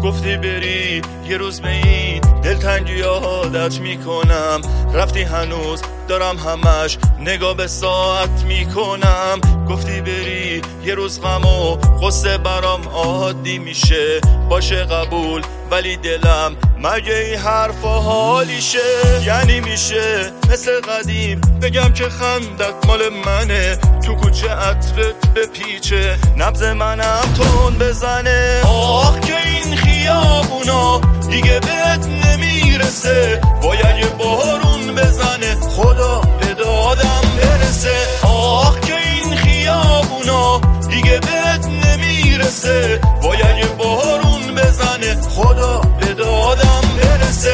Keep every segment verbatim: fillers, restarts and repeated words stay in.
گفتی بری یه روز به این دلتنگی عادت میکنم، رفتی هنوز دارم همش نگاه به ساعت میکنم. گفتی بری یه روز غم و غصه برام عادی میشه، باشه قبول ولی دلم مگه این حرفا حالیشه؟ یعنی میشه مثل قدیم بگم که خندت مال منه، تو کوچه عطرت به پیچه نبض منم تون بزنه. آخ که این خیابونا دیگه بهت نمیرسه، باید یه بارون بزنه خدا به دادم برسه. آخ که این خیابونا دیگه بهت نمیرسه، باید یه بارون بزنه خدا به دادم برسه.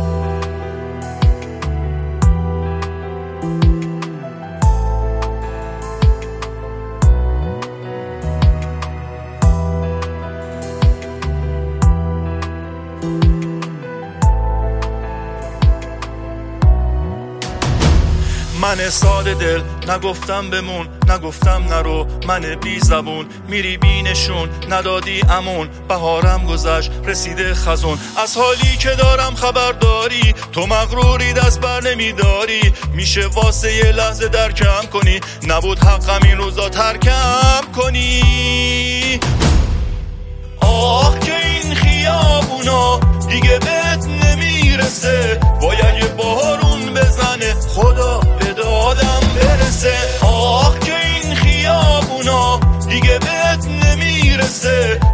من ساده دل نگفتم بمون، نگفتم نرو، من بی زبون میری بینشون ندادی امون. بهارم گذشت رسیده خزون، از حالی که دارم خبر داری، تو مغروری دست بر نمیداری. میشه واسه یه لحظه درکم کنی، نبود حقم این روزا ترکم کنی. آخ که این خیابونا دیگه بهت نمیرسه، باید یه بارون بزنه خدا به دادم برسه. آخ که این خیابونا دیگه بهت نمیرسه،